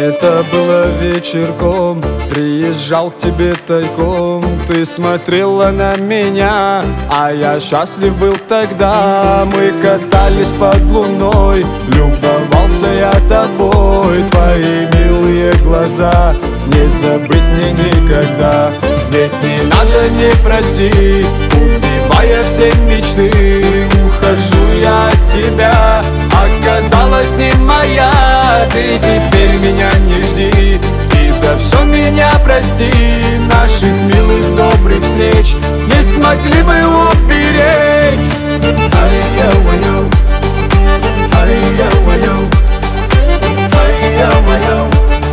Это было вечерком, приезжал к тебе тайком. Ты смотрела на меня, а я счастлив был тогда. Мы катались под луной, любовался я тобой. Твои милые глаза не забыть мне никогда. Ведь не надо, не проси, убивая все мечты. Ухожу я от тебя, оказалась не моя. Ты теперь меня не жди и за все меня прости. Наших милых добрых встреч не смогли бы уберечь. Ай-яу-яу, ай-яу-яу, ай-яу-яу,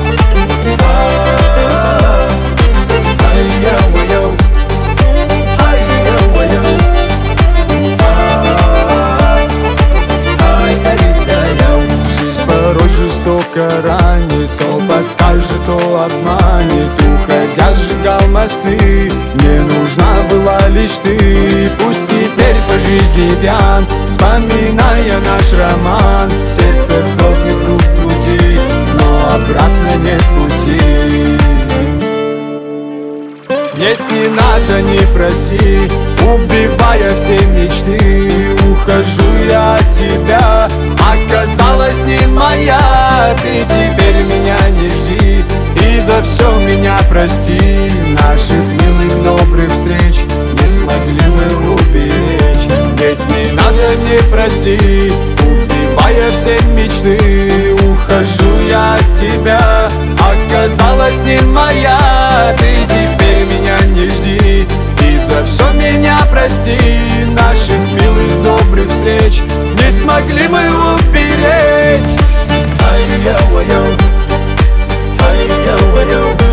ай-яу-яу, ай-яу-яу, ай-яу-яу. Жизнь порой жестоко ранит, то подскажет, то обманет. Уходя сжигал мосты, мне нужна была лишь ты. Пусть теперь по жизни пьян, вспоминая наш роман. Сердце вздрогнет вдруг в груди, но обратно нет пути. Нет, не надо, не проси, убивая все мечты. Ухожу я от тебя, оказалась не моя. Ты теперь меня не жди и за все меня прости. Наших милых добрых встреч не смогли мы уберечь. Ведь не надо, не проси, убивая все мечты. Ухожу я от тебя, оказалась не моя. Ты теперь меня не жди и за все меня прости. Наших милых добрых встреч не смогли мы уберечь. Ай-яу-яу, ай-яу-яу.